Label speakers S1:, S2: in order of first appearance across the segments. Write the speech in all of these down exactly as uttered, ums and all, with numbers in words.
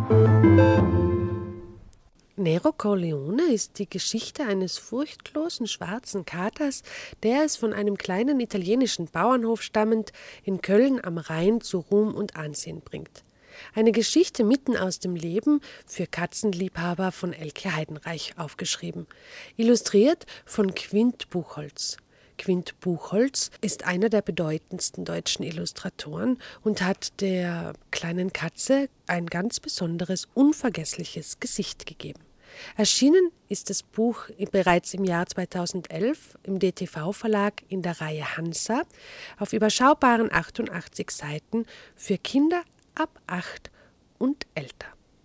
S1: Nero Corleone ist die Geschichte eines furchtlosen schwarzen Katers, der es von einem kleinen italienischen Bauernhof stammend in Köln am Rhein zu Ruhm und Ansehen bringt. Eine Geschichte mitten aus dem Leben für Katzenliebhaber von Elke Heidenreich aufgeschrieben, illustriert von Quint Buchholz. Quint Buchholz ist einer der bedeutendsten deutschen Illustratoren und hat der kleinen Katze ein ganz besonderes, unvergessliches Gesicht gegeben. Erschienen ist das Buch bereits im Jahr zweitausendelf im D T V-Verlag in der Reihe Hansa auf überschaubaren achtundachtzig Seiten für Kinder ab acht und älter.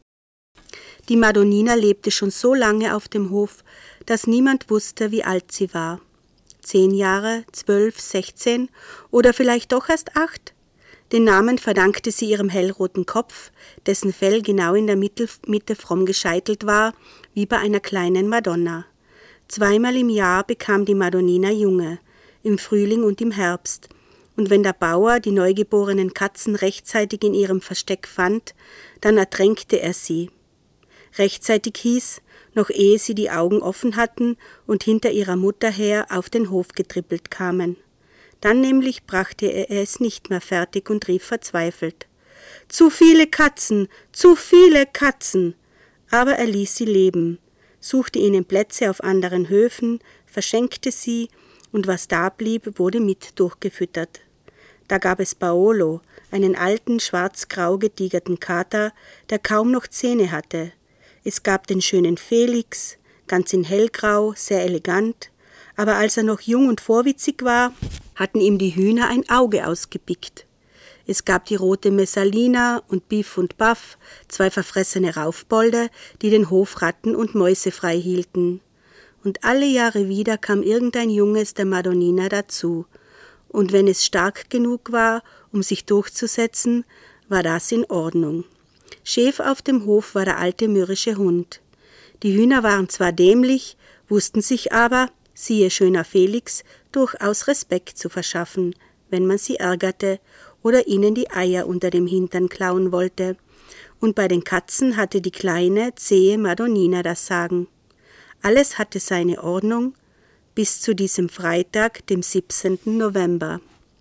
S2: Die Madonnina lebte schon so lange auf dem Hof, dass niemand wusste, wie alt sie war. Zehn Jahre, zwölf, sechzehn oder vielleicht doch erst acht? Den Namen verdankte sie ihrem hellroten Kopf, dessen Fell genau in der Mitte, Mitte fromm gescheitelt war, wie bei einer kleinen Madonna. Zweimal im Jahr bekam die Madonnina Junge, im Frühling und im Herbst. Und wenn der Bauer die neugeborenen Katzen rechtzeitig in ihrem Versteck fand, dann ertränkte er sie. Rechtzeitig hieß, noch ehe sie die Augen offen hatten und hinter ihrer Mutter her auf den Hof getrippelt kamen. Dann nämlich brachte er es nicht mehr fertig und rief verzweifelt: »Zu viele Katzen, zu viele Katzen!« Aber er ließ sie leben, suchte ihnen Plätze auf anderen Höfen, verschenkte sie, und was da blieb, wurde mit durchgefüttert. Da gab es Paolo, einen alten, schwarz-grau getigerten Kater, der kaum noch Zähne hatte. Es gab den schönen Felix, ganz in hellgrau, sehr elegant, aber als er noch jung und vorwitzig war, hatten ihm die Hühner ein Auge ausgepickt. Es gab die rote Messalina und Biff und Baff, zwei verfressene Raufbolde, die den Hof Ratten und Mäuse frei hielten. Und alle Jahre wieder kam irgendein Junges der Madonnina dazu. Und wenn es stark genug war, um sich durchzusetzen, war das in Ordnung. Chef auf dem Hof war der alte mürrische Hund. Die Hühner waren zwar dämlich, wussten sich aber, siehe schöner Felix, durchaus Respekt zu verschaffen, wenn man sie ärgerte oder ihnen die Eier unter dem Hintern klauen wollte. Und bei den Katzen hatte die kleine, zähe Madonnina das Sagen. Alles hatte seine Ordnung, bis zu diesem Freitag, dem siebzehnten November.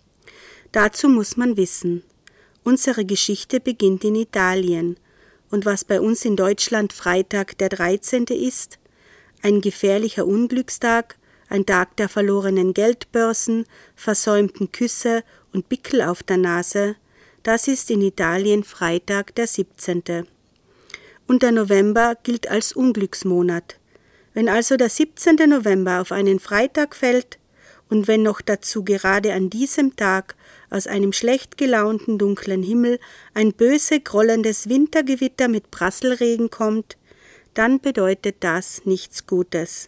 S2: Dazu muss man wissen, unsere Geschichte beginnt in Italien, und was bei uns in Deutschland Freitag der dreizehnte ist, ein gefährlicher Unglückstag, ein Tag der verlorenen Geldbörsen, versäumten Küsse und Pickel auf der Nase, das ist in Italien Freitag der siebzehnte. Und der November gilt als Unglücksmonat. Wenn also der siebzehnte November auf einen Freitag fällt und wenn noch dazu gerade an diesem Tag aus einem schlecht gelaunten dunklen Himmel ein böse grollendes Wintergewitter mit Prasselregen kommt, dann bedeutet das nichts Gutes.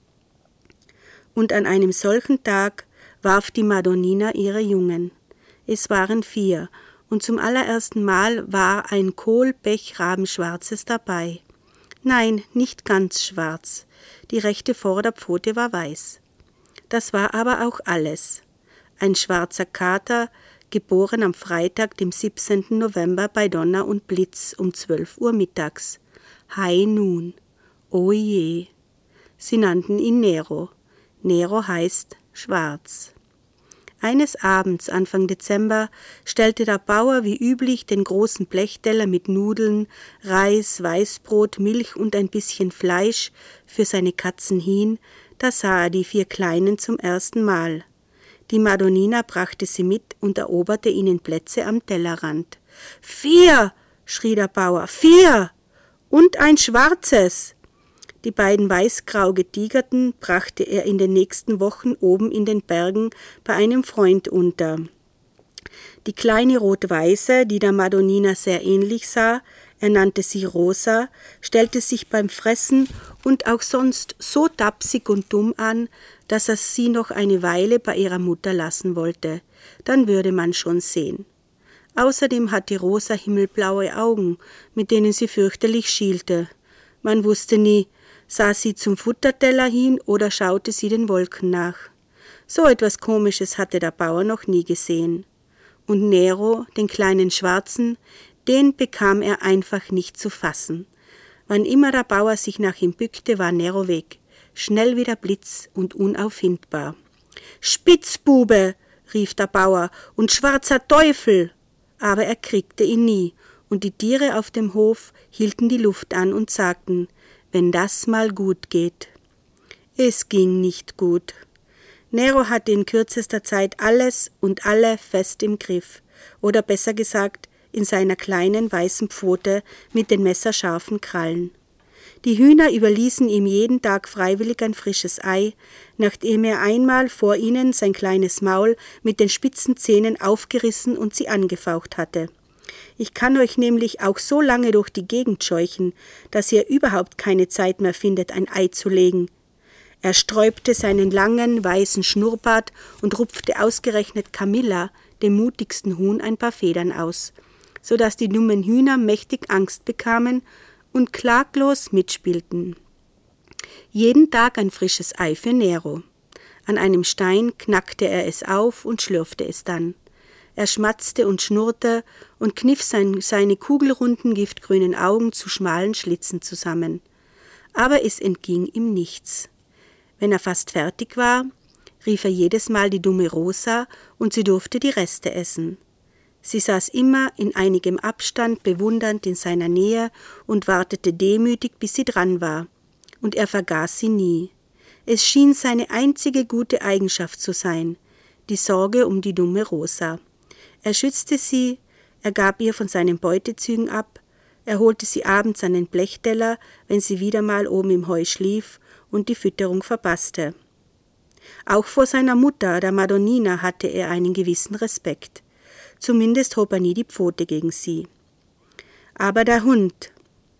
S2: Und an einem solchen Tag warf die Madonnina ihre Jungen. Es waren vier, und zum allerersten Mal war ein Kohlpechrabenschwarzes dabei. Nein, nicht ganz schwarz. Die rechte Vorderpfote war weiß. Das war aber auch alles. Ein schwarzer Kater, geboren am Freitag, dem siebzehnten November bei Donner und Blitz um zwölf Uhr mittags. High Noon. Oh je. Sie nannten ihn Nero. Nero heißt schwarz. Eines Abends, Anfang Dezember, stellte der Bauer wie üblich den großen Blechteller mit Nudeln, Reis, Weißbrot, Milch und ein bisschen Fleisch für seine Katzen hin, da sah er die vier Kleinen zum ersten Mal. Die Madonnina brachte sie mit und eroberte ihnen Plätze am Tellerrand. »Vier!« schrie der Bauer, »vier! Und ein schwarzes!« Die beiden weißgrau getigerten brachte er in den nächsten Wochen oben in den Bergen bei einem Freund unter. Die kleine rot-weiße, die der Madonnina sehr ähnlich sah, er nannte sie Rosa, stellte sich beim Fressen und auch sonst so tapsig und dumm an, dass er sie noch eine Weile bei ihrer Mutter lassen wollte. Dann würde man schon sehen. Außerdem hatte Rosa himmelblaue Augen, mit denen sie fürchterlich schielte. Man wusste nie, sah sie zum Futterteller hin oder schaute sie den Wolken nach. So etwas Komisches hatte der Bauer noch nie gesehen. Und Nero, den kleinen Schwarzen, Den bekam er einfach nicht zu fassen. Wann immer der Bauer sich nach ihm bückte, war Nero weg, schnell wie der Blitz und unauffindbar. »Spitzbube«, rief der Bauer, »und schwarzer Teufel!« Aber er kriegte ihn nie, und die Tiere auf dem Hof hielten die Luft an und sagten, wenn das mal gut geht. Es ging nicht gut. Nero hatte in kürzester Zeit alles und alle fest im Griff, oder besser gesagt, in seiner kleinen weißen Pfote mit den messerscharfen Krallen. Die Hühner überließen ihm jeden Tag freiwillig ein frisches Ei, nachdem er einmal vor ihnen sein kleines Maul mit den spitzen Zähnen aufgerissen und sie angefaucht hatte. Ich kann euch nämlich auch so lange durch die Gegend scheuchen, dass ihr überhaupt keine Zeit mehr findet, ein Ei zu legen. Er sträubte seinen langen, weißen Schnurrbart und rupfte ausgerechnet Camilla, dem mutigsten Huhn, ein paar Federn aus, so dass die dummen Hühner mächtig Angst bekamen und klaglos mitspielten. Jeden Tag ein frisches Ei für Nero. An einem Stein knackte er es auf und schlürfte es dann. Er schmatzte und schnurrte und kniff sein, seine kugelrunden, giftgrünen Augen zu schmalen Schlitzen zusammen. Aber es entging ihm nichts. Wenn er fast fertig war, rief er jedes Mal die dumme Rosa und sie durfte die Reste essen. Sie saß immer in einigem Abstand bewundernd in seiner Nähe und wartete demütig, bis sie dran war. Und er vergaß sie nie. Es schien seine einzige gute Eigenschaft zu sein, die Sorge um die dumme Rosa. Er schützte sie, er gab ihr von seinen Beutezügen ab, er holte sie abends an den Blechteller, wenn sie wieder mal oben im Heu schlief und die Fütterung verpasste. Auch vor seiner Mutter, der Madonnina, hatte er einen gewissen Respekt. Zumindest hob er nie die Pfote gegen sie. Aber der Hund,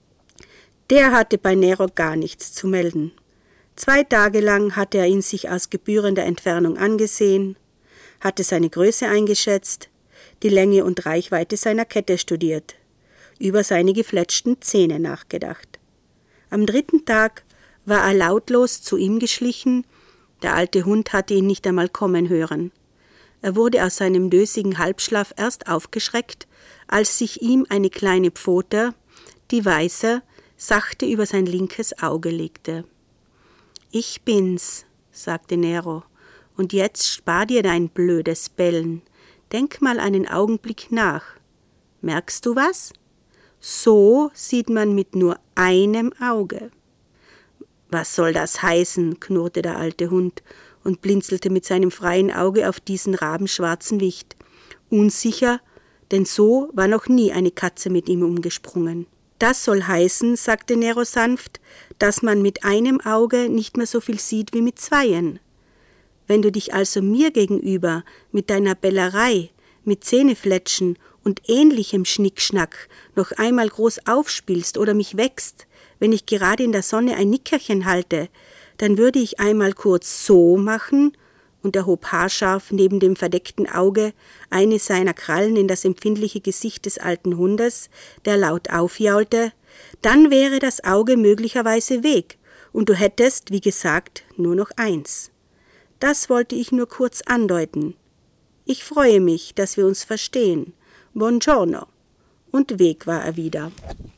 S2: der hatte bei Nero gar nichts zu melden. Zwei Tage lang hatte er ihn sich aus gebührender Entfernung angesehen, hatte seine Größe eingeschätzt, die Länge und Reichweite seiner Kette studiert, über seine gefletschten Zähne nachgedacht. Am dritten Tag war er lautlos zu ihm geschlichen, der alte Hund hatte ihn nicht einmal kommen hören. Er wurde aus seinem dösigen Halbschlaf erst aufgeschreckt, als sich ihm eine kleine Pfote, die weiße, sachte über sein linkes Auge legte. »Ich bin's«, sagte Nero, »und jetzt spar dir dein blödes Bellen. Denk mal einen Augenblick nach. Merkst du was? So sieht man mit nur einem Auge.« »Was soll das heißen?« knurrte der alte Hund und blinzelte mit seinem freien Auge auf diesen rabenschwarzen Wicht. Unsicher, denn so war noch nie eine Katze mit ihm umgesprungen. »Das soll heißen«, sagte Nero sanft, »dass man mit einem Auge nicht mehr so viel sieht wie mit zweien. Wenn du dich also mir gegenüber mit deiner Bellerei, mit Zähnefletschen und ähnlichem Schnickschnack noch einmal groß aufspielst oder mich wächst, wenn ich gerade in der Sonne ein Nickerchen halte, dann würde ich einmal kurz so machen«, und er hob haarscharf neben dem verdeckten Auge eine seiner Krallen in das empfindliche Gesicht des alten Hundes, der laut aufjaulte, »dann wäre das Auge möglicherweise weg, und du hättest, wie gesagt, nur noch eins. Das wollte ich nur kurz andeuten. Ich freue mich, dass wir uns verstehen. Buongiorno.« Und weg war er wieder.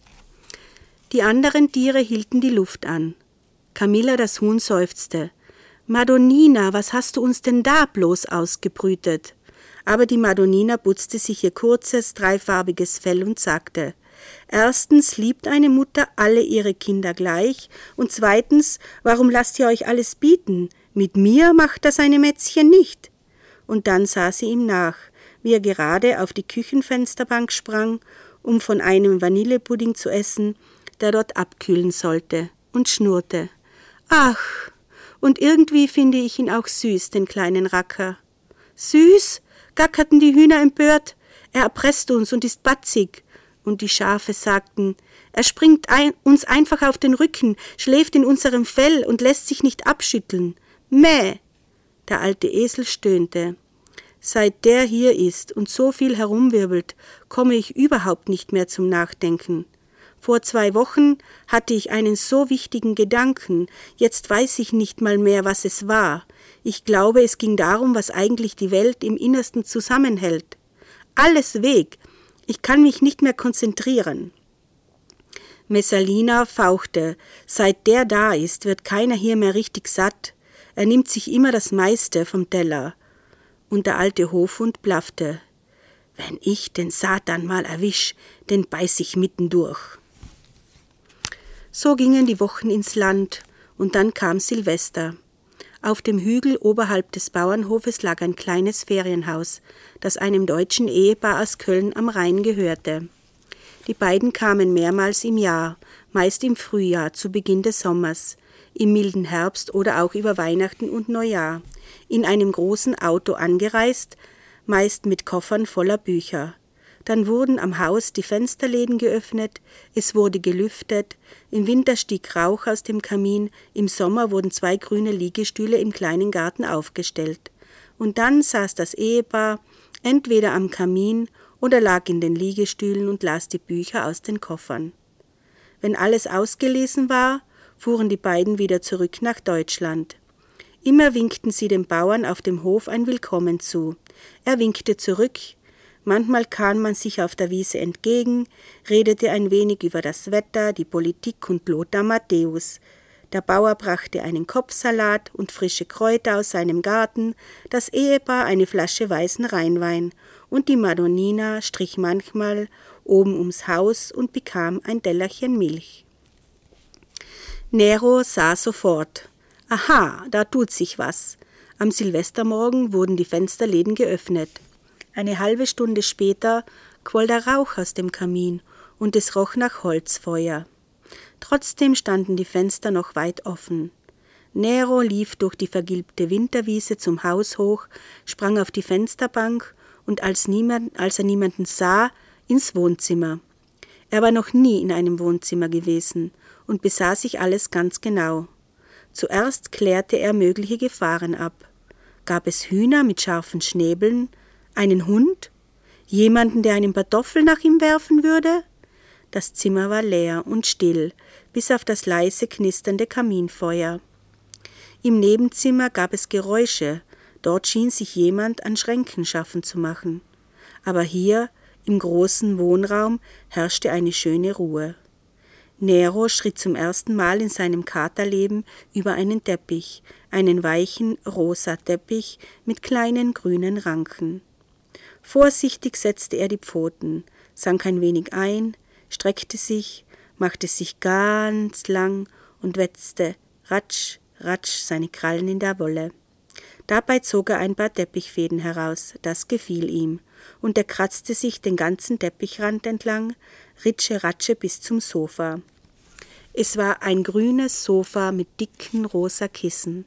S2: Die anderen Tiere hielten die Luft an. Camilla, das Huhn, seufzte. »Madonnina, was hast du uns denn da bloß ausgebrütet?« Aber die Madonnina putzte sich ihr kurzes, dreifarbiges Fell und sagte, »Erstens liebt eine Mutter alle ihre Kinder gleich, und zweitens, warum lasst ihr euch alles bieten? Mit mir macht das eine Mätzchen nicht.« Und dann sah sie ihm nach, wie er gerade auf die Küchenfensterbank sprang, um von einem Vanillepudding zu essen, der dort abkühlen sollte, und schnurrte. »Ach, und irgendwie finde ich ihn auch süß, den kleinen Racker.« »Süß?« gackerten die Hühner empört. »Er erpresst uns und ist batzig.« Und die Schafe sagten, »Er springt ein, uns einfach auf den Rücken, schläft in unserem Fell und lässt sich nicht abschütteln. Mäh!« Der alte Esel stöhnte. »Seit der hier ist und so viel herumwirbelt, komme ich überhaupt nicht mehr zum Nachdenken. Vor zwei Wochen hatte ich einen so wichtigen Gedanken, jetzt weiß ich nicht mal mehr, was es war. Ich glaube, es ging darum, was eigentlich die Welt im Innersten zusammenhält. Alles weg. Ich kann mich nicht mehr konzentrieren. Messalina fauchte. Seit der da ist, wird keiner hier mehr richtig satt. Er nimmt sich immer das meiste vom Teller. Und der alte Hofhund blaffte. Wenn ich den Satan mal erwisch, den beiß ich mitten durch. So gingen die Wochen ins Land, und dann kam Silvester. Auf dem Hügel oberhalb des Bauernhofes lag ein kleines Ferienhaus, das einem deutschen Ehepaar aus Köln am Rhein gehörte. Die beiden kamen mehrmals im Jahr, meist im Frühjahr, zu Beginn des Sommers, im milden Herbst oder auch über Weihnachten und Neujahr, in einem großen Auto angereist, meist mit Koffern voller Bücher. Dann wurden am Haus die Fensterläden geöffnet, es wurde gelüftet, im Winter stieg Rauch aus dem Kamin, im Sommer wurden zwei grüne Liegestühle im kleinen Garten aufgestellt. Und dann saß das Ehepaar entweder am Kamin oder lag in den Liegestühlen und las die Bücher aus den Koffern. Wenn alles ausgelesen war, fuhren die beiden wieder zurück nach Deutschland. Immer winkten sie dem Bauern auf dem Hof ein Willkommen zu. Er winkte zurück, manchmal kam man sich auf der Wiese entgegen, redete ein wenig über das Wetter, die Politik und Lothar Matthäus. Der Bauer brachte einen Kopfsalat und frische Kräuter aus seinem Garten, das Ehepaar eine Flasche weißen Rheinwein, und die Madonnina strich manchmal oben ums Haus und bekam ein Tellerchen Milch. Nero sah sofort. Aha, da tut sich was. Am Silvestermorgen wurden die Fensterläden geöffnet. Eine halbe Stunde später quoll der Rauch aus dem Kamin und es roch nach Holzfeuer. Trotzdem standen die Fenster noch weit offen. Nero lief durch die vergilbte Winterwiese zum Haus hoch, sprang auf die Fensterbank und als, niemand, als er niemanden sah, ins Wohnzimmer. Er war noch nie in einem Wohnzimmer gewesen und besah sich alles ganz genau. Zuerst klärte er mögliche Gefahren ab. Gab es Hühner mit scharfen Schnäbeln? Einen Hund? Jemanden, der einen Kartoffel nach ihm werfen würde? Das Zimmer war leer und still, bis auf das leise knisternde Kaminfeuer. Im Nebenzimmer gab es Geräusche, dort schien sich jemand an Schränken schaffen zu machen. Aber hier, im großen Wohnraum, herrschte eine schöne Ruhe. Nero schritt zum ersten Mal in seinem Katerleben über einen Teppich, einen weichen, rosa Teppich mit kleinen grünen Ranken. Vorsichtig setzte er die Pfoten, sank ein wenig ein, streckte sich, machte sich ganz lang und wetzte ratsch, ratsch seine Krallen in der Wolle. Dabei zog er ein paar Teppichfäden heraus, das gefiel ihm, und er kratzte sich den ganzen Teppichrand entlang, ritsche, ratsche bis zum Sofa. Es war ein grünes Sofa mit dicken rosa Kissen.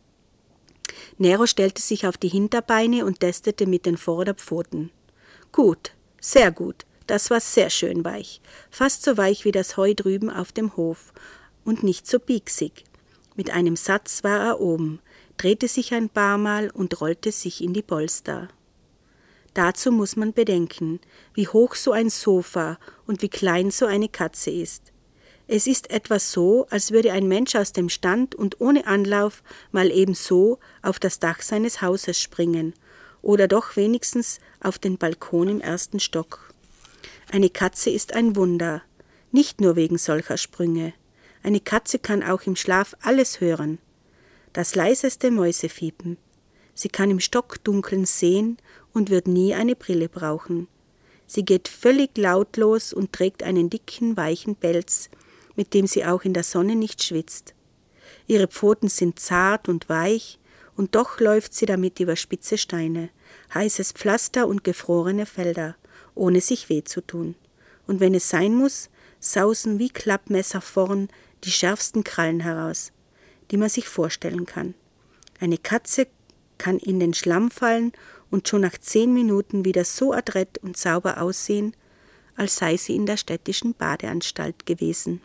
S2: Nero stellte sich auf die Hinterbeine und tastete mit den Vorderpfoten. Gut, sehr gut, das war sehr schön weich, fast so weich wie das Heu drüben auf dem Hof und nicht so pieksig. Mit einem Satz war er oben, drehte sich ein paar Mal und rollte sich in die Polster. Dazu muss man bedenken, wie hoch so ein Sofa und wie klein so eine Katze ist. Es ist etwa so, als würde ein Mensch aus dem Stand und ohne Anlauf mal eben so auf das Dach seines Hauses springen oder doch wenigstens auf den Balkon im ersten Stock. Eine Katze ist ein Wunder, nicht nur wegen solcher Sprünge. Eine Katze kann auch im Schlaf alles hören. Das leiseste Mäusefiepen. Sie kann im Stockdunkeln sehen und wird nie eine Brille brauchen. Sie geht völlig lautlos und trägt einen dicken, weichen Pelz, mit dem sie auch in der Sonne nicht schwitzt. Ihre Pfoten sind zart und weich, und doch läuft sie damit über spitze Steine, heißes Pflaster und gefrorene Felder, ohne sich weh zu tun. Und wenn es sein muss, sausen wie Klappmesser vorn die schärfsten Krallen heraus, die man sich vorstellen kann. Eine Katze kann in den Schlamm fallen und schon nach zehn Minuten wieder so adrett und sauber aussehen, als sei sie in der städtischen Badeanstalt gewesen.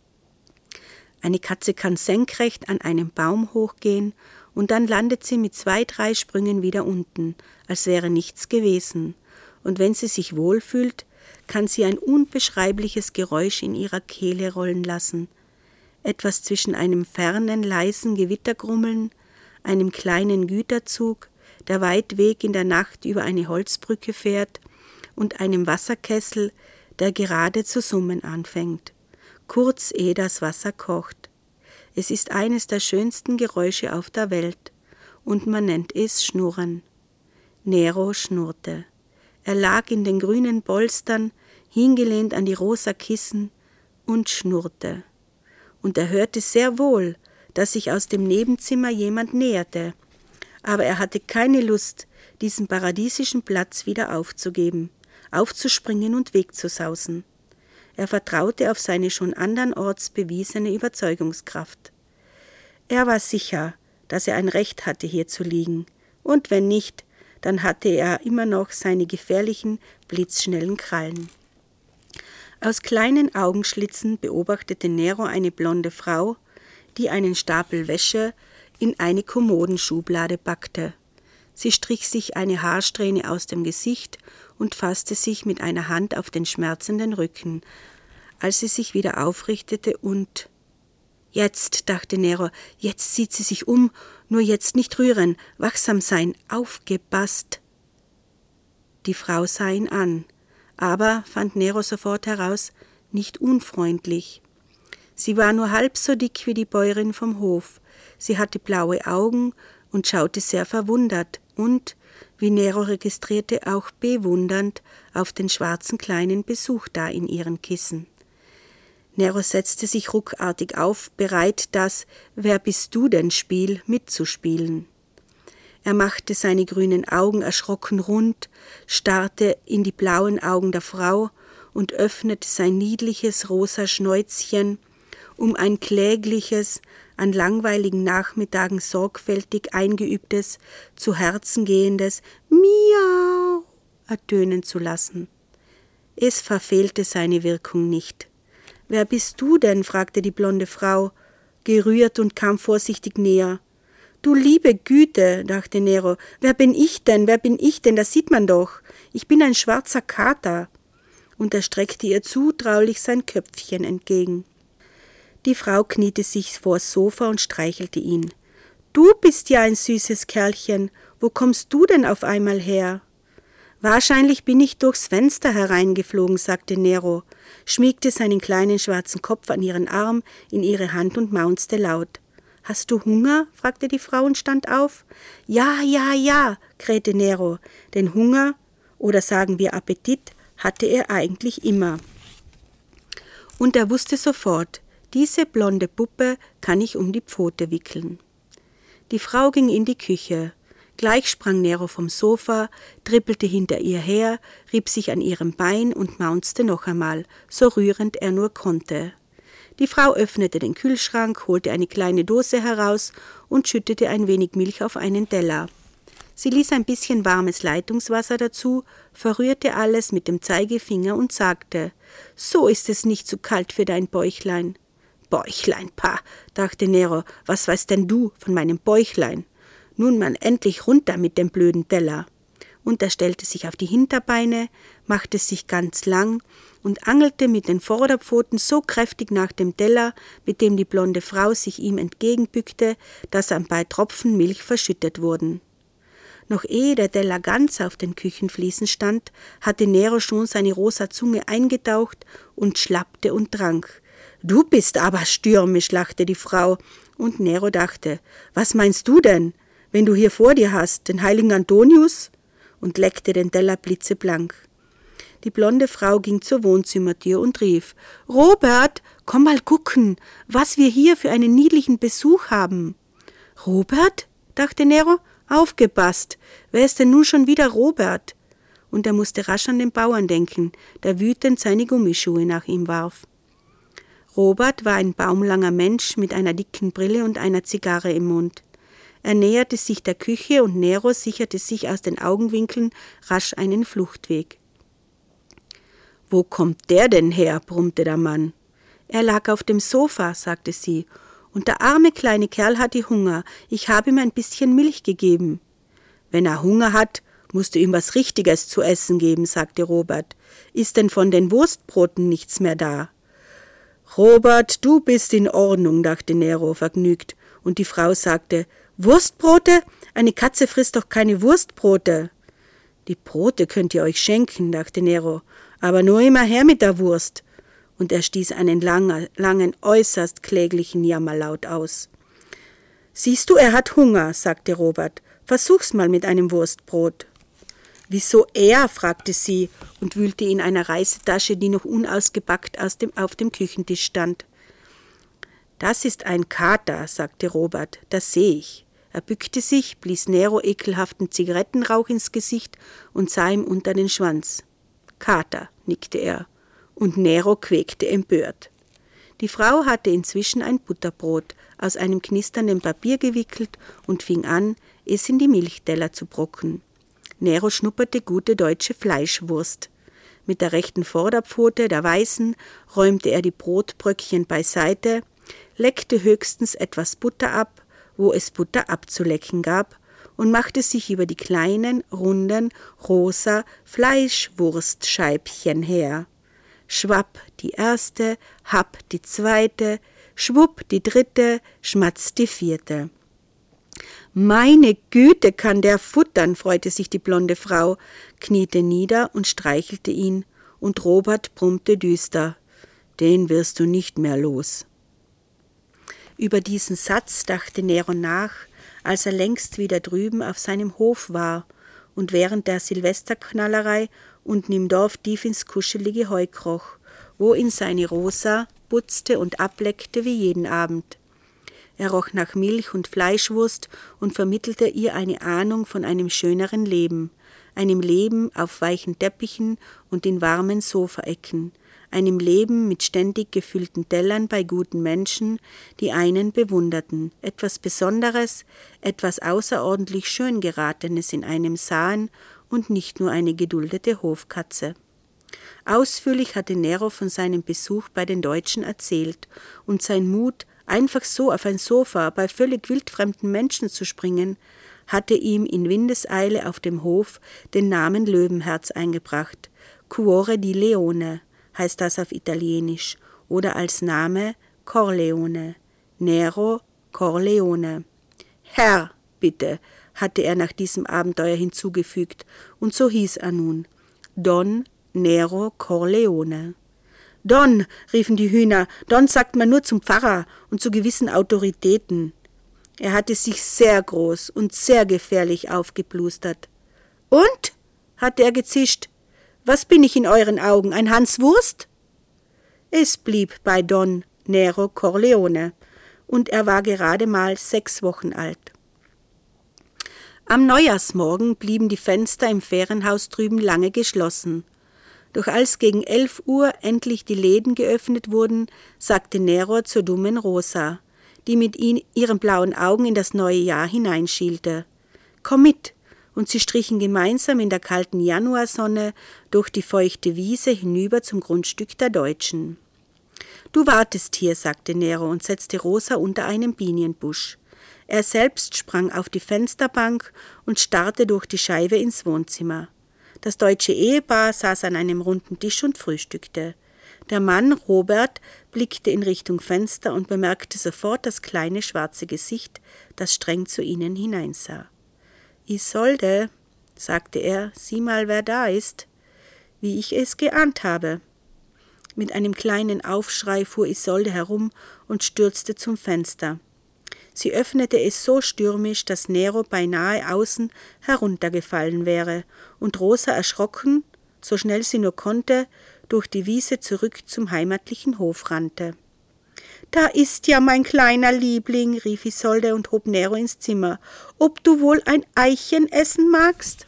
S2: Eine Katze kann senkrecht an einem Baum hochgehen und dann landet sie mit zwei, drei Sprüngen wieder unten, als wäre nichts gewesen. Und wenn sie sich wohlfühlt, kann sie ein unbeschreibliches Geräusch in ihrer Kehle rollen lassen. Etwas zwischen einem fernen, leisen Gewittergrummeln, einem kleinen Güterzug, der weit weg in der Nacht über eine Holzbrücke fährt, und einem Wasserkessel, der gerade zu summen anfängt, kurz ehe das Wasser kocht. Es ist eines der schönsten Geräusche auf der Welt, und man nennt es Schnurren. Nero schnurrte. Er lag in den grünen Polstern, hingelehnt an die rosa Kissen, und schnurrte. Und er hörte sehr wohl, dass sich aus dem Nebenzimmer jemand näherte, aber er hatte keine Lust, diesen paradiesischen Platz wieder aufzugeben, aufzuspringen und wegzusausen. Er vertraute auf seine schon andernorts bewiesene Überzeugungskraft. Er war sicher, dass er ein Recht hatte, hier zu liegen, und wenn nicht, dann hatte er immer noch seine gefährlichen, blitzschnellen Krallen. Aus kleinen Augenschlitzen beobachtete Nero eine blonde Frau, die einen Stapel Wäsche in eine Kommodenschublade packte. Sie strich sich eine Haarsträhne aus dem Gesicht und fasste sich mit einer Hand auf den schmerzenden Rücken, als sie sich wieder aufrichtete und »Jetzt«, dachte Nero, »jetzt sieht sie sich um, nur jetzt nicht rühren, wachsam sein, aufgepasst.« Die Frau sah ihn an, aber, fand Nero sofort heraus, nicht unfreundlich. Sie war nur halb so dick wie die Bäuerin vom Hof, sie hatte blaue Augen und schaute sehr verwundert und, wie Nero registrierte, auch bewundernd auf den schwarzen kleinen Besuch da in ihren Kissen. Nero setzte sich ruckartig auf, bereit, das »Wer bist du denn« Spiel mitzuspielen. Er machte seine grünen Augen erschrocken rund, starrte in die blauen Augen der Frau und öffnete sein niedliches rosa Schnäuzchen, um ein klägliches, an langweiligen Nachmittagen sorgfältig eingeübtes, zu Herzen gehendes »Miau« ertönen zu lassen. Es verfehlte seine Wirkung nicht. »Wer bist du denn?« fragte die blonde Frau, gerührt und kam vorsichtig näher. »Du liebe Güte«, dachte Nero, »wer bin ich denn, wer bin ich denn, das sieht man doch. Ich bin ein schwarzer Kater.« Und er streckte ihr zutraulich sein Köpfchen entgegen. Die Frau kniete sich vors Sofa und streichelte ihn. »Du bist ja ein süßes Kerlchen, wo kommst du denn auf einmal her?« »Wahrscheinlich bin ich durchs Fenster hereingeflogen«, sagte Nero, schmiegte seinen kleinen schwarzen Kopf an ihren Arm in ihre Hand und maunzte laut. »Hast du Hunger?« fragte die Frau und stand auf. »Ja, ja, ja«, krähte Nero, denn Hunger, oder sagen wir Appetit, hatte er eigentlich immer. Und er wusste sofort, diese blonde Puppe kann ich um die Pfote wickeln. Die Frau ging in die Küche. Gleich sprang Nero vom Sofa, trippelte hinter ihr her, rieb sich an ihrem Bein und maunzte noch einmal, so rührend er nur konnte. Die Frau öffnete den Kühlschrank, holte eine kleine Dose heraus und schüttete ein wenig Milch auf einen Teller. Sie ließ ein bisschen warmes Leitungswasser dazu, verrührte alles mit dem Zeigefinger und sagte, »So ist es nicht zu kalt für dein Bäuchlein.« »Bäuchlein, pah«, dachte Nero, »was weißt denn du von meinem Bäuchlein? Nun mal endlich runter mit dem blöden Teller.« Und er stellte sich auf die Hinterbeine, machte sich ganz lang und angelte mit den Vorderpfoten so kräftig nach dem Teller, mit dem die blonde Frau sich ihm entgegenbückte, dass ein paar Tropfen Milch verschüttet wurden. Noch ehe der Teller ganz auf den Küchenfliesen stand, hatte Nero schon seine rosa Zunge eingetaucht und schlappte und trank. »Du bist aber stürmisch«, lachte die Frau, und Nero dachte, »was meinst du denn, wenn du hier vor dir hast, den heiligen Antonius?« und leckte den Teller blitzeblank. Die blonde Frau ging zur Wohnzimmertür und rief, »Robert, komm mal gucken, was wir hier für einen niedlichen Besuch haben.« »Robert?«, dachte Nero, »aufgepasst, wer ist denn nun schon wieder Robert?« Und er musste rasch an den Bauern denken, der wütend seine Gummischuhe nach ihm warf. Robert war ein baumlanger Mensch mit einer dicken Brille und einer Zigarre im Mund. Er näherte sich der Küche und Nero sicherte sich aus den Augenwinkeln rasch einen Fluchtweg. »Wo kommt der denn her?«, brummte der Mann. »Er lag auf dem Sofa«, sagte sie, »und der arme kleine Kerl hatte Hunger. Ich habe ihm ein bisschen Milch gegeben.« »Wenn er Hunger hat, musst du ihm was Richtiges zu essen geben«, sagte Robert. »Ist denn von den Wurstbroten nichts mehr da?« »Robert, du bist in Ordnung«, dachte Nero vergnügt, und die Frau sagte, »Wurstbrote? Eine Katze frisst doch keine Wurstbrote.« Die Brote könnt ihr euch schenken, dachte Nero, aber nur immer her mit der Wurst. Und er stieß einen langen, langen, äußerst kläglichen Jammerlaut aus. Siehst du, er hat Hunger, sagte Robert. Versuch's mal mit einem Wurstbrot. Wieso er? fragte sie und wühlte in einer Reisetasche, die noch unausgepackt aus dem, auf dem Küchentisch stand. Das ist ein Kater, sagte Robert, das sehe ich. Er bückte sich, blies Nero ekelhaften Zigarettenrauch ins Gesicht und sah ihm unter den Schwanz. Kater, nickte er, und Nero quäkte empört. Die Frau hatte inzwischen ein Butterbrot aus einem knisternden Papier gewickelt und fing an, es in die Milchteller zu brocken. Nero schnupperte gute deutsche Fleischwurst. Mit der rechten Vorderpfote, der weißen, räumte er die Brotbröckchen beiseite, leckte höchstens etwas Butter ab, wo es Butter abzulecken gab, und machte sich über die kleinen, runden, rosa Fleischwurstscheibchen her. Schwapp die erste, happ die zweite, schwupp die dritte, schmatz die vierte. Meine Güte, kann der futtern, freute sich die blonde Frau, kniete nieder und streichelte ihn, und Robert brummte düster, den wirst du nicht mehr los. Über diesen Satz dachte Nero nach, als er längst wieder drüben auf seinem Hof war und während der Silvesterknallerei unten im Dorf tief ins kuschelige Heu kroch, wo ihn seine Rosa putzte und ableckte wie jeden Abend. Er roch nach Milch und Fleischwurst und vermittelte ihr eine Ahnung von einem schöneren Leben, einem Leben auf weichen Teppichen und in warmen Sofaecken, einem Leben mit ständig gefüllten Tellern bei guten Menschen, die einen bewunderten, etwas Besonderes, etwas außerordentlich Schöngeratenes in einem sahen und nicht nur eine geduldete Hofkatze. Ausführlich hatte Nero von seinem Besuch bei den Deutschen erzählt und sein Mut, einfach so auf ein Sofa bei völlig wildfremden Menschen zu springen, hatte ihm in Windeseile auf dem Hof den Namen Löwenherz eingebracht. Cuore di Leone heißt das auf Italienisch oder als Name Corleone. Nero Corleone. Herr, bitte, hatte er nach diesem Abenteuer hinzugefügt, und so hieß er nun. Don Nero Corleone. Don, riefen die Hühner, Don sagt man nur zum Pfarrer und zu gewissen Autoritäten. Er hatte sich sehr groß und sehr gefährlich aufgeplustert. Und? hatte er gezischt. Was bin ich in euren Augen, ein Hanswurst? Es blieb bei Don Nero Corleone, und er war gerade mal sechs Wochen alt. Am Neujahrsmorgen blieben die Fenster im Ferienhaus drüben lange geschlossen. Doch als gegen elf Uhr endlich die Läden geöffnet wurden, sagte Nero zur dummen Rosa, die mit ihn, ihren blauen Augen in das neue Jahr hineinschielte. »Komm mit!« Und sie strichen gemeinsam in der kalten Januarsonne durch die feuchte Wiese hinüber zum Grundstück der Deutschen. »Du wartest hier«, sagte Nero und setzte Rosa unter einem Pinienbusch. Er selbst sprang auf die Fensterbank und starrte durch die Scheibe ins Wohnzimmer. Das deutsche Ehepaar saß an einem runden Tisch und frühstückte. Der Mann, Robert, blickte in Richtung Fenster und bemerkte sofort das kleine schwarze Gesicht, das streng zu ihnen hineinsah. »Isolde«, sagte er, »sieh mal, wer da ist, wie ich es geahnt habe.« Mit einem kleinen Aufschrei fuhr Isolde herum und stürzte zum Fenster. Sie öffnete es so stürmisch, dass Nero beinahe außen heruntergefallen wäre und Rosa erschrocken, so schnell sie nur konnte, durch die Wiese zurück zum heimatlichen Hof rannte. »Da ist ja mein kleiner Liebling«, rief Isolde und hob Nero ins Zimmer. »Ob du wohl ein Eichen essen magst?«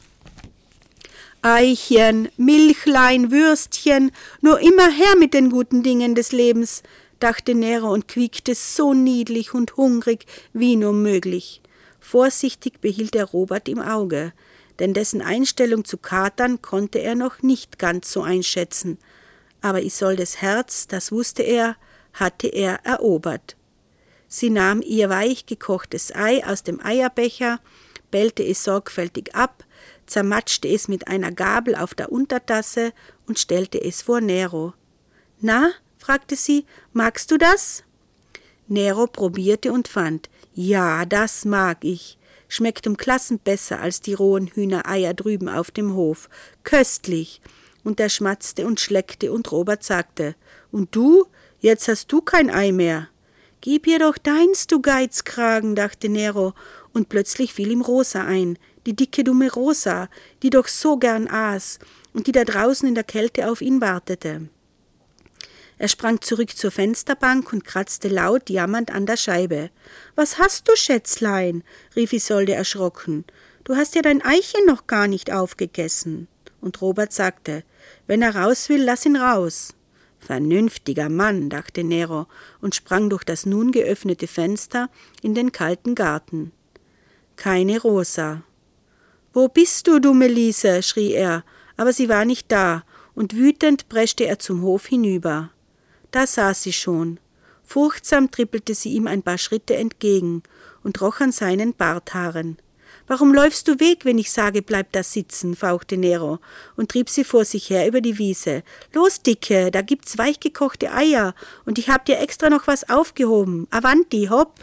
S2: »Eichen, Milchlein, Würstchen, nur immer her mit den guten Dingen des Lebens«, dachte Nero und quiekte so niedlich und hungrig wie nur möglich. Vorsichtig behielt er Robert im Auge, denn dessen Einstellung zu Katern konnte er noch nicht ganz so einschätzen. Aber Isoldes Herz, das wusste er, hatte er erobert. Sie nahm ihr weich gekochtes Ei aus dem Eierbecher, bellte es sorgfältig ab, zermatschte es mit einer Gabel auf der Untertasse und stellte es vor Nero. »Na?« fragte sie, »magst du das?« Nero probierte und fand, »ja, das mag ich«, schmeckt um Klassen besser als die rohen Hühnereier drüben auf dem Hof. Köstlich. Und er schmatzte und schleckte und Robert sagte, »Und du? Jetzt hast du kein Ei mehr.« »Gib ihr doch deins, du Geizkragen«, dachte Nero, und plötzlich fiel ihm Rosa ein, die dicke, dumme Rosa, die doch so gern aß und die da draußen in der Kälte auf ihn wartete. Er sprang zurück zur Fensterbank und kratzte laut jammernd an der Scheibe. »Was hast du, Schätzlein?« rief Isolde erschrocken. »Du hast ja dein Eichen noch gar nicht aufgegessen.« Und Robert sagte, »Wenn er raus will, lass ihn raus.« »Vernünftiger Mann«, dachte Nero und sprang durch das nun geöffnete Fenster in den kalten Garten. Keine Rosa. »Wo bist du, dumme Liese?« schrie er, aber sie war nicht da, und wütend preschte er zum Hof hinüber. Da saß sie schon. Furchtsam trippelte sie ihm ein paar Schritte entgegen und roch an seinen Barthaaren. »Warum läufst du weg, wenn ich sage, bleib da sitzen?« fauchte Nero und trieb sie vor sich her über die Wiese. »Los, Dicke, da gibt's weichgekochte Eier und ich hab dir extra noch was aufgehoben. Avanti, hopp!«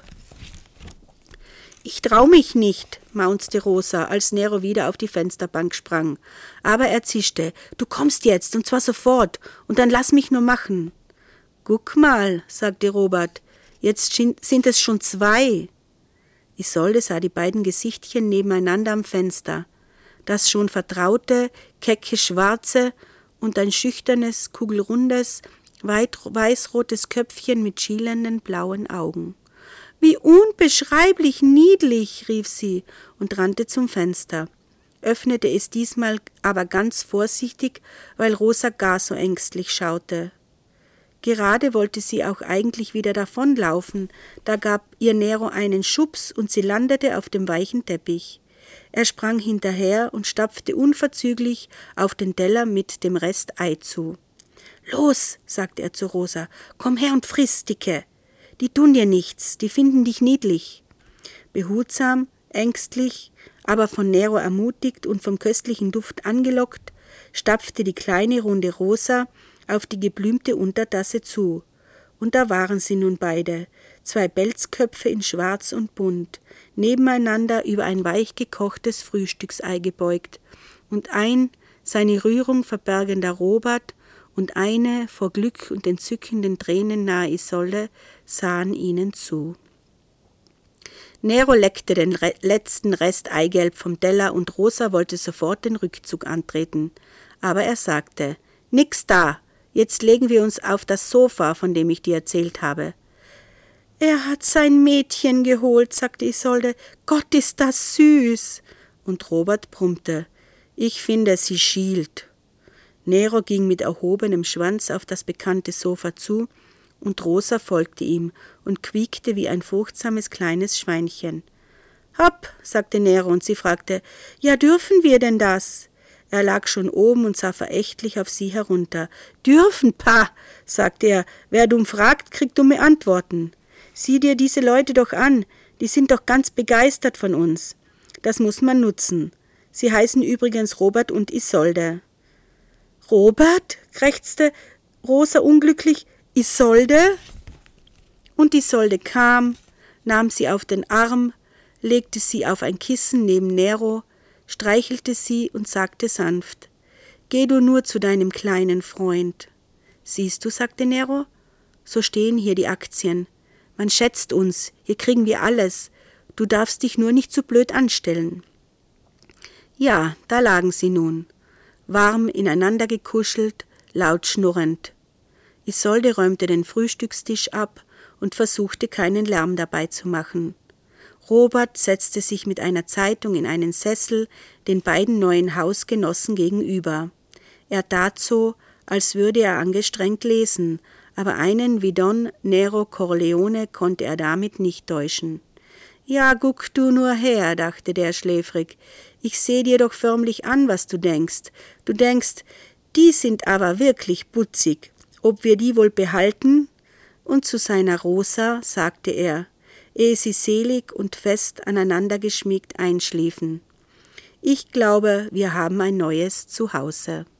S2: »Ich trau mich nicht«, maunzte Rosa, als Nero wieder auf die Fensterbank sprang. Aber er zischte, »Du kommst jetzt, und zwar sofort, und dann lass mich nur machen.« »Guck mal«, sagte Robert, »jetzt sind es schon zwei.« Isolde sah die beiden Gesichtchen nebeneinander am Fenster, das schon vertraute, kecke Schwarze und ein schüchternes, kugelrundes, weißrotes Köpfchen mit schielenden blauen Augen. »Wie unbeschreiblich niedlich«, rief sie und rannte zum Fenster, öffnete es diesmal aber ganz vorsichtig, weil Rosa gar so ängstlich schaute. Gerade wollte sie auch eigentlich wieder davonlaufen, da gab ihr Nero einen Schubs und sie landete auf dem weichen Teppich. Er sprang hinterher und stapfte unverzüglich auf den Teller mit dem Rest Ei zu. »Los«, sagte er zu Rosa, »komm her und friss, Dicke. Die tun dir nichts, die finden dich niedlich.« Behutsam, ängstlich, aber von Nero ermutigt und vom köstlichen Duft angelockt, stapfte die kleine runde Rosa auf die geblümte Untertasse zu. Und da waren sie nun beide, zwei Pelzköpfe in Schwarz und Bunt, nebeneinander über ein weich gekochtes Frühstücksei gebeugt, und ein, seine Rührung verbergender Robert und eine, vor Glück und entzückenden Tränen nahe Isolde, sahen ihnen zu. Nero leckte den Re- letzten Rest Eigelb vom Teller und Rosa wollte sofort den Rückzug antreten. Aber er sagte, »Nix da! Jetzt legen wir uns auf das Sofa, von dem ich dir erzählt habe.« »Er hat sein Mädchen geholt«, sagte Isolde. »Gott, ist das süß!« Und Robert brummte, »Ich finde, sie schielt.« Nero ging mit erhobenem Schwanz auf das bekannte Sofa zu, und Rosa folgte ihm und quiekte wie ein furchtsames kleines Schweinchen. »Hopp«, sagte Nero, und sie fragte, »Ja, dürfen wir denn das?« Er lag schon oben und sah verächtlich auf sie herunter. »Dürfen, pah«, sagte er, »wer dumm fragt, kriegt dumme Antworten. Sieh dir diese Leute doch an, die sind doch ganz begeistert von uns. Das muss man nutzen. Sie heißen übrigens Robert und Isolde.« »Robert?«, krächzte Rosa unglücklich, »Isolde?« Und Isolde kam, nahm sie auf den Arm, legte sie auf ein Kissen neben Nero, streichelte sie und sagte sanft, »Geh du nur zu deinem kleinen Freund.« »Siehst du«, sagte Nero, »so stehen hier die Aktien. Man schätzt uns, hier kriegen wir alles. Du darfst dich nur nicht so blöd anstellen.« Ja, da lagen sie nun, warm ineinander gekuschelt, laut schnurrend. Isolde räumte den Frühstückstisch ab und versuchte, keinen Lärm dabei zu machen. Robert setzte sich mit einer Zeitung in einen Sessel den beiden neuen Hausgenossen gegenüber. Er tat so, als würde er angestrengt lesen, aber einen wie Don Nero Corleone konnte er damit nicht täuschen. »Ja, guck du nur her«, dachte der schläfrig, »ich seh dir doch förmlich an, was du denkst. Du denkst, die sind aber wirklich putzig. Ob wir die wohl behalten?« Und zu seiner Rosa sagte er, ehe sie selig und fest aneinander geschmiegt einschliefen, »Ich glaube, wir haben ein neues Zuhause.«